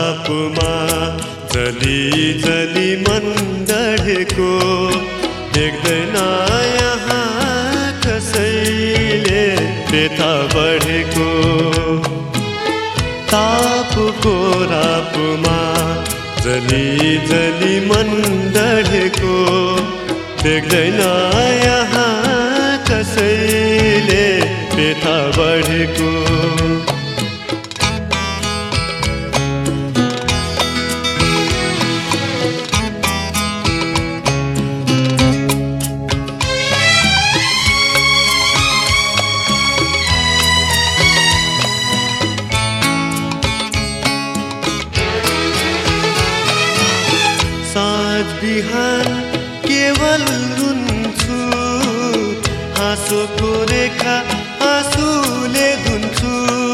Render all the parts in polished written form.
कोरापमा जली जली मन डढेको देख्दैन यहाँ कसैले व्यथा बढेको। तापको रापमा जली जली मन डढेको देख्दैन यहाँ कसैले व्यथा बढेको। साँझ बिहान केवल रुन्छु, हाँसोको रेखा आँसुले धुन्छु।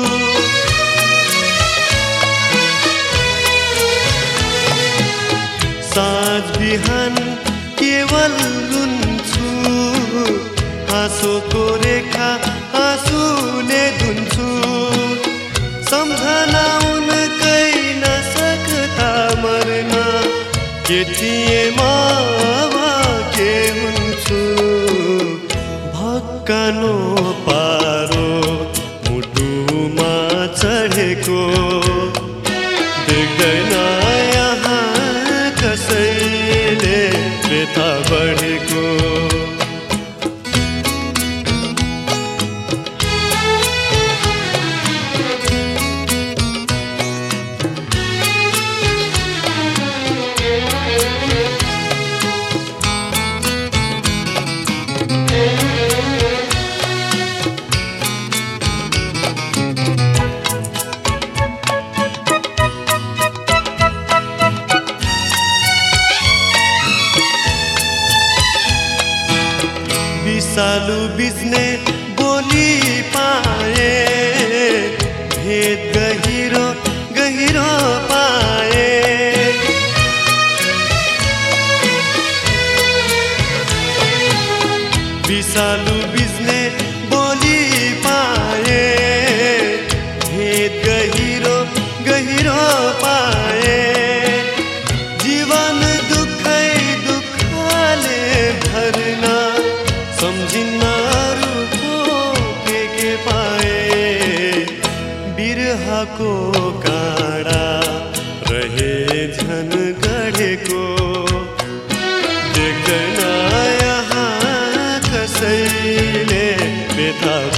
साँझ बिहान केवल रुन्छु, हाँसोको रेखा आँसुले धुन्छु। सम्झना उनकै नसक्दा मर्न के थिए मावा के हुन्छु। भक्कानो पारो मुटुमा चढेको देख्दैन यहाँ कसैले व्यथा बढेको। विषालु बिज्ने बोली पाए, भेद गहिरो गहिरो पाए। विषालु बिज्ने बोली पाए, भेद गहिरो गहिरो पाए। जीवन दुखै दुखले भर्न सम्झिन्नहरूको के पाए। बिरहको काँडा रहे झन गढेको देख्दैन यहाँ कसैले व्यथा